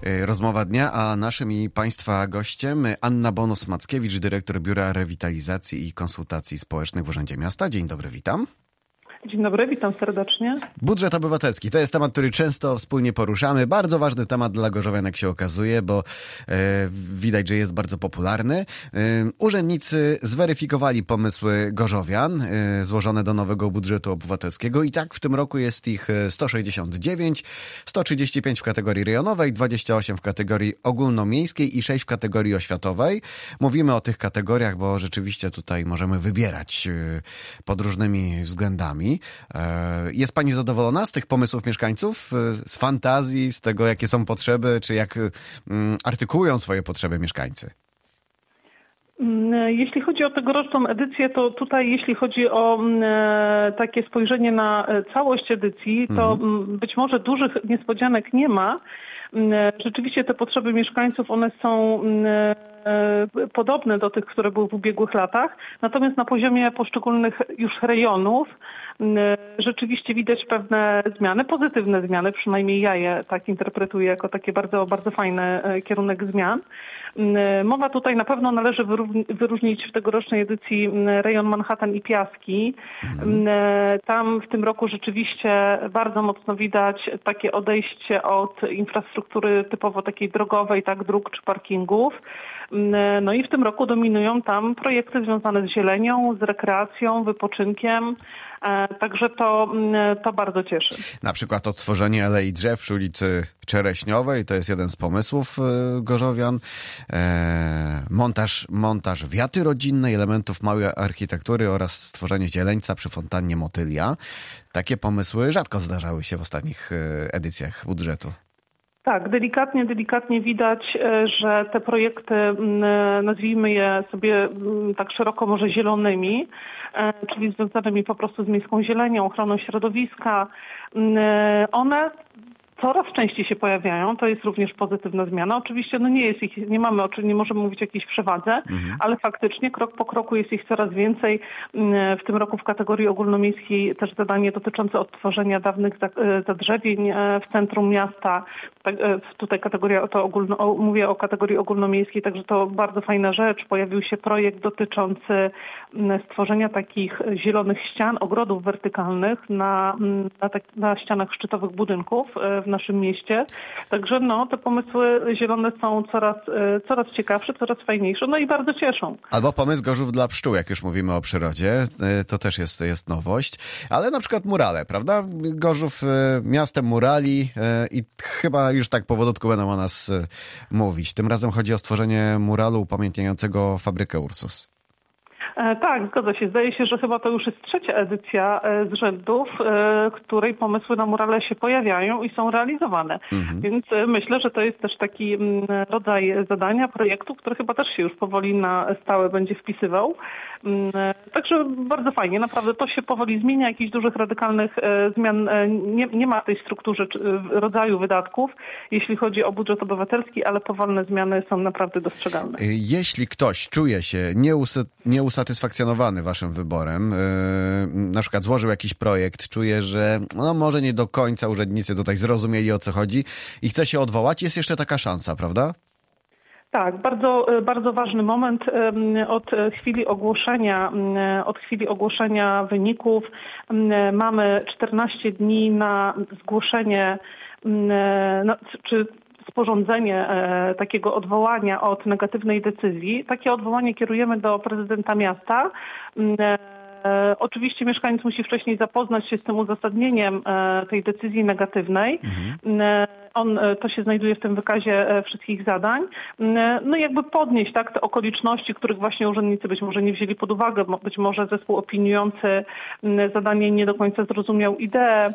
Rozmowa dnia, a naszym i Państwa gościem Anna Bonus-Mackiewicz, dyrektor Biura Rewitalizacji i Konsultacji Społecznych w Urzędzie Miasta. Dzień dobry, witam. Dzień dobry, witam serdecznie. Budżet obywatelski to jest temat, który często wspólnie poruszamy. Bardzo ważny temat dla gorzowian, jak się okazuje, bo widać, że jest bardzo popularny. Urzędnicy zweryfikowali pomysły gorzowian złożone do nowego budżetu obywatelskiego i tak w tym roku jest ich 169, 135 w kategorii rejonowej, 28 w kategorii ogólnomiejskiej i 6 w kategorii oświatowej. Mówimy o tych kategoriach, bo rzeczywiście tutaj możemy wybierać pod różnymi względami. Jest Pani zadowolona z tych pomysłów mieszkańców, z fantazji, z tego, jakie są potrzeby, czy jak artykułują swoje potrzeby mieszkańcy? Jeśli chodzi o tegoroczną edycję, to tutaj jeśli chodzi o takie spojrzenie na całość edycji, to być może dużych niespodzianek nie ma. Rzeczywiście te potrzeby mieszkańców, one są podobne do tych, które były w ubiegłych latach. Natomiast na poziomie poszczególnych już rejonów rzeczywiście widać pewne zmiany, pozytywne zmiany, przynajmniej ja je tak interpretuję jako takie bardzo, bardzo fajny kierunek zmian. Mowa tutaj na pewno należy wyróżnić w tegorocznej edycji rejon Manhattan i Piaski. Tam w tym roku rzeczywiście bardzo mocno widać takie odejście od infrastruktury typowo takiej drogowej, tak, dróg czy parkingów. No i w tym roku dominują tam projekty związane z zielenią, z rekreacją, wypoczynkiem. Także to bardzo cieszy. Na przykład odtworzenie alei drzew przy ulicy Czereśniowej, to jest jeden z pomysłów gorzowian. Montaż wiaty rodzinnej, elementów małej architektury oraz stworzenie zieleńca przy fontannie Motylia. Takie pomysły rzadko zdarzały się w ostatnich edycjach budżetu. Tak, delikatnie widać, że te projekty, nazwijmy je sobie tak szeroko może zielonymi, czyli związanymi po prostu z miejską zielenią, ochroną środowiska, one coraz częściej się pojawiają, to jest również pozytywna zmiana. Oczywiście nie możemy mówić o jakiejś przewadze, ale faktycznie krok po kroku jest ich coraz więcej. W tym roku w kategorii ogólnomiejskiej też zadanie dotyczące odtworzenia dawnych zadrzewień w centrum miasta. Tutaj mówię o kategorii ogólnomiejskiej, także to bardzo fajna rzecz. Pojawił się projekt dotyczący stworzenia takich zielonych ścian, ogrodów wertykalnych na ścianach szczytowych budynków w naszym mieście. Także te pomysły zielone są coraz ciekawsze, coraz fajniejsze, no i bardzo cieszą. Albo pomysł Gorzów dla pszczół, jak już mówimy o przyrodzie, to też jest nowość. Ale na przykład murale, prawda? Gorzów miastem murali i chyba już tak powolutku będą o nas mówić. Tym razem chodzi o stworzenie muralu upamiętniającego fabrykę Ursus. Tak, zgadza się. Zdaje się, że chyba to już jest trzecia edycja z rzędu, w której pomysły na murale się pojawiają i są realizowane. Więc myślę, że to jest też taki rodzaj zadania, projektu, który chyba też się już powoli na stałe będzie wpisywał. Także bardzo fajnie. Naprawdę to się powoli zmienia. Jakichś dużych, radykalnych zmian nie ma w tej strukturze rodzaju wydatków, jeśli chodzi o budżet obywatelski, ale powolne zmiany są naprawdę dostrzegalne. Jeśli ktoś czuje się nieusatysfakcjonowany waszym wyborem, na przykład złożył jakiś projekt, czuje, że może nie do końca urzędnicy tutaj zrozumieli, o co chodzi i chce się odwołać, jest jeszcze taka szansa, prawda? Tak, bardzo, bardzo ważny moment. Od chwili ogłoszenia wyników mamy 14 dni na zgłoszenie czy sporządzenie takiego odwołania od negatywnej decyzji. Takie odwołanie kierujemy do prezydenta miasta. Oczywiście mieszkaniec musi wcześniej zapoznać się z tym uzasadnieniem tej decyzji negatywnej. To się znajduje w tym wykazie wszystkich zadań. No i jakby podnieść te okoliczności, których właśnie urzędnicy być może nie wzięli pod uwagę, być może zespół opiniujący zadanie nie do końca zrozumiał ideę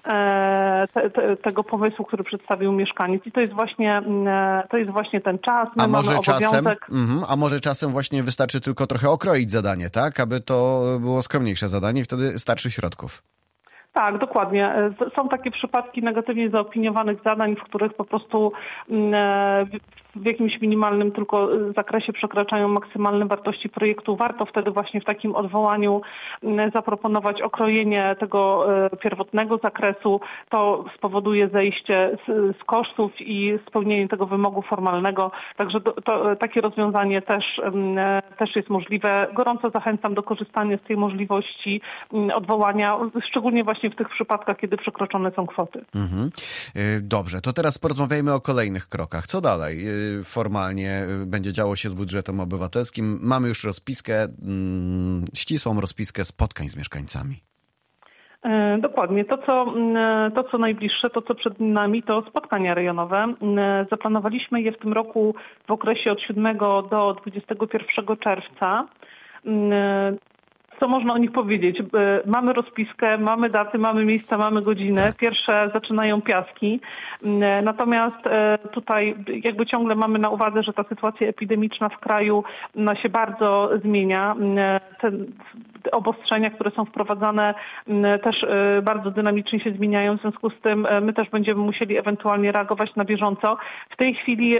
tego pomysłu, który przedstawił mieszkaniec. I to jest właśnie ten czas. A może czasem właśnie wystarczy tylko trochę okroić zadanie, tak? Aby to było skromniejsze zadanie i wtedy starczy środków. Tak, dokładnie. Są takie przypadki negatywnie zaopiniowanych zadań, w których po prostu w jakimś minimalnym tylko zakresie przekraczają maksymalne wartości projektu, warto wtedy właśnie w takim odwołaniu zaproponować okrojenie tego pierwotnego zakresu. To spowoduje zejście z kosztów i spełnienie tego wymogu formalnego. Także takie rozwiązanie też jest możliwe. Gorąco zachęcam do korzystania z tej możliwości odwołania, szczególnie właśnie w tych przypadkach, kiedy przekroczone są kwoty. Dobrze, to teraz porozmawiajmy o kolejnych krokach. Co dalej formalnie będzie działo się z budżetem obywatelskim? Mamy już rozpiskę, ścisłą rozpiskę spotkań z mieszkańcami. Dokładnie. To, co najbliższe, to, co przed nami, to spotkania rejonowe. Zaplanowaliśmy je w tym roku w okresie od 7 do 21 czerwca. Co można o nich powiedzieć? Mamy rozpiskę, mamy daty, mamy miejsca, mamy godzinę. Pierwsze zaczynają piaski. Natomiast tutaj jakby ciągle mamy na uwadze, że ta sytuacja epidemiczna w kraju się bardzo zmienia. Te obostrzenia, które są wprowadzane, też bardzo dynamicznie się zmieniają. W związku z tym my też będziemy musieli ewentualnie reagować na bieżąco. W tej chwili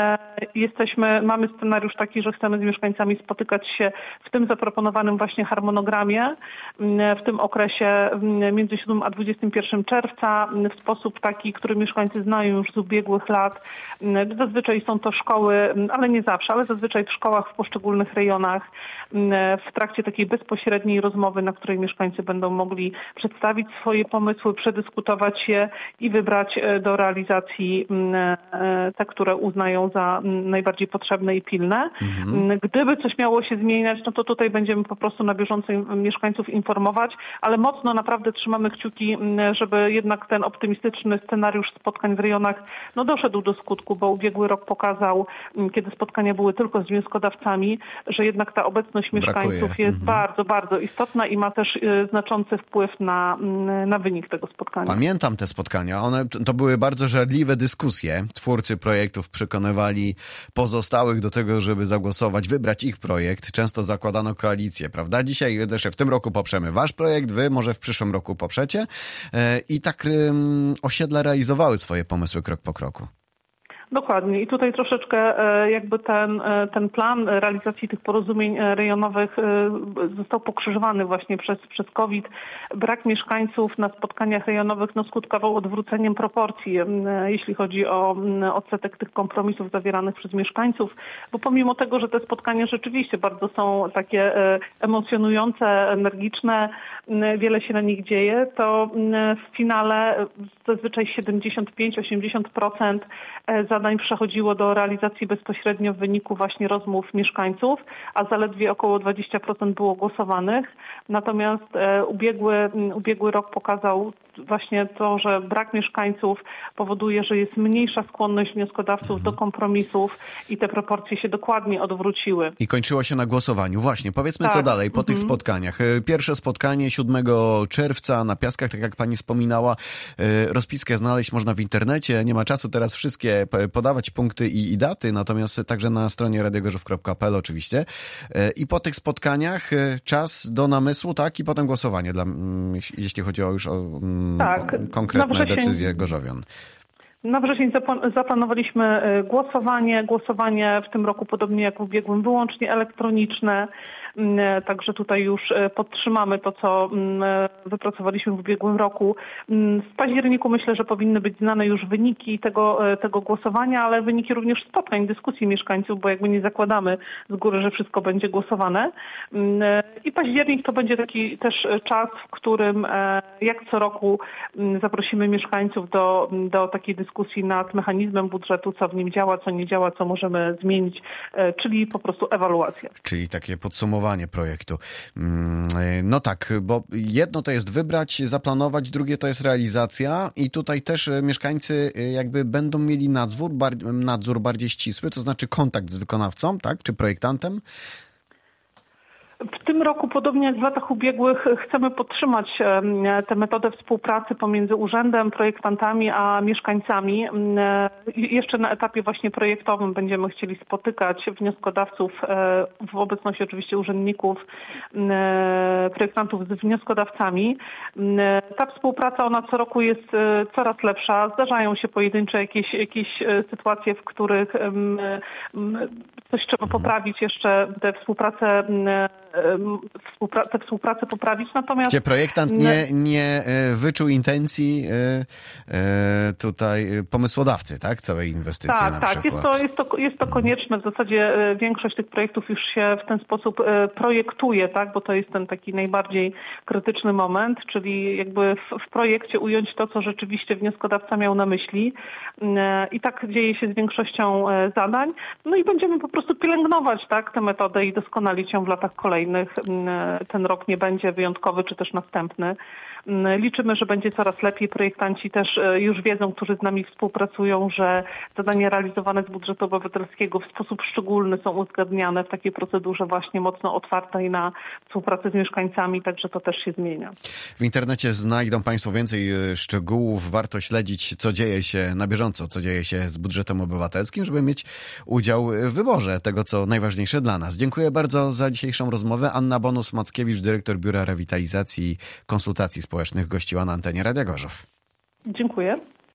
mamy scenariusz taki, że chcemy z mieszkańcami spotykać się w tym zaproponowanym właśnie harmonogramie w tym okresie między 7 a 21 czerwca w sposób taki, który mieszkańcy znają już z ubiegłych lat. Zazwyczaj są to szkoły, ale nie zawsze, ale zazwyczaj w szkołach w poszczególnych rejonach w trakcie takiej bezpośredniej rozmowy, na której mieszkańcy będą mogli przedstawić swoje pomysły, przedyskutować je i wybrać do realizacji te, które uznają za najbardziej potrzebne i pilne. Gdyby coś miało się zmieniać, no to tutaj będziemy po prostu na bieżąco mieszkańców informować, ale mocno naprawdę trzymamy kciuki, żeby jednak ten optymistyczny scenariusz spotkań w rejonach doszedł do skutku, bo ubiegły rok pokazał, kiedy spotkania były tylko z wnioskodawcami, że jednak ta obecność mieszkańców jest bardzo, bardzo istotna i ma też znaczący wpływ na wynik tego spotkania. Pamiętam te spotkania. To były bardzo żarliwe dyskusje. Twórcy projektów przekonywali pozostałych do tego, żeby zagłosować, wybrać ich projekt. Często zakładano koalicję, prawda? Dzisiaj też w tym roku poprzemy wasz projekt, wy może w przyszłym roku poprzecie. I tak osiedla realizowały swoje pomysły krok po kroku. Dokładnie. I tutaj troszeczkę jakby ten plan realizacji tych porozumień rejonowych został pokrzyżowany właśnie przez COVID. Brak mieszkańców na spotkaniach rejonowych skutkował odwróceniem proporcji, jeśli chodzi o odsetek tych kompromisów zawieranych przez mieszkańców, bo pomimo tego, że te spotkania rzeczywiście bardzo są takie emocjonujące, energiczne, wiele się na nich dzieje, to w finale zazwyczaj 75-80% zadań przechodziło do realizacji bezpośrednio w wyniku właśnie rozmów mieszkańców, a zaledwie około 20% było głosowanych. Natomiast ubiegły rok pokazał właśnie to, że brak mieszkańców powoduje, że jest mniejsza skłonność wnioskodawców do kompromisów i te proporcje się dokładnie odwróciły. I kończyło się na głosowaniu. Właśnie, powiedzmy co dalej po tych spotkaniach. Pierwsze spotkanie 7 czerwca na Piaskach, tak jak pani wspominała. Rozpiskę znaleźć można w internecie. Nie ma czasu teraz wszystkie podawać punkty i daty, natomiast także na stronie radiogorzów.pl oczywiście. I po tych spotkaniach czas do namysłu, tak? I potem głosowanie, jeśli chodzi o konkretne decyzje gorzowian. Na wrzesień zaplanowaliśmy głosowanie w tym roku podobnie jak w ubiegłym wyłącznie elektroniczne. Także tutaj już podtrzymamy to, co wypracowaliśmy w ubiegłym roku. W październiku myślę, że powinny być znane już wyniki tego głosowania, ale wyniki również spotkań, dyskusji mieszkańców, bo jakby nie zakładamy z góry, że wszystko będzie głosowane. I październik to będzie taki też czas, w którym jak co roku zaprosimy mieszkańców do takiej dyskusji nad mechanizmem budżetu, co w nim działa, co nie działa, co możemy zmienić, czyli po prostu ewaluacja. Czyli takie podsumowanie projektu. No tak, bo jedno to jest wybrać, zaplanować, drugie to jest realizacja i tutaj też mieszkańcy jakby będą mieli nadzór bardziej ścisły, to znaczy kontakt z wykonawcą, tak, czy projektantem? W tym roku, podobnie jak w latach ubiegłych, chcemy podtrzymać tę metodę współpracy pomiędzy urzędem, projektantami a mieszkańcami. Jeszcze na etapie właśnie projektowym będziemy chcieli spotykać wnioskodawców w obecności oczywiście urzędników, projektantów z wnioskodawcami. Ta współpraca, ona co roku jest coraz lepsza. Zdarzają się pojedyncze jakieś sytuacje, w których coś trzeba poprawić, jeszcze tę współpracę poprawić. Natomiast gdzie projektant nie wyczuł intencji tutaj pomysłodawcy, tak? Całej inwestycji na przykład. Tak, jest to konieczne. W zasadzie większość tych projektów już się w ten sposób projektuje, tak? Bo to jest ten taki najbardziej krytyczny moment, czyli jakby w projekcie ująć to, co rzeczywiście wnioskodawca miał na myśli. I tak dzieje się z większością zadań. No i będziemy po prostu pielęgnować, tak, tę metodę i doskonalić ją w latach kolejnych. Ten rok nie będzie wyjątkowy, czy też następny. Liczymy, że będzie coraz lepiej. Projektanci też już wiedzą, którzy z nami współpracują, że zadania realizowane z budżetu obywatelskiego w sposób szczególny są uzgadniane w takiej procedurze właśnie mocno otwartej na współpracę z mieszkańcami, także to też się zmienia. W internecie znajdą Państwo więcej szczegółów. Warto śledzić, co dzieje się na bieżąco, co dzieje się z budżetem obywatelskim, żeby mieć udział w wyborze tego, co najważniejsze dla nas. Dziękuję bardzo za dzisiejszą rozmowę. Anna Bonus-Mackiewicz, dyrektor Biura Rewitalizacji i Konsultacji Społecznych, gościła na antenie Radia Gorzów. Dziękuję.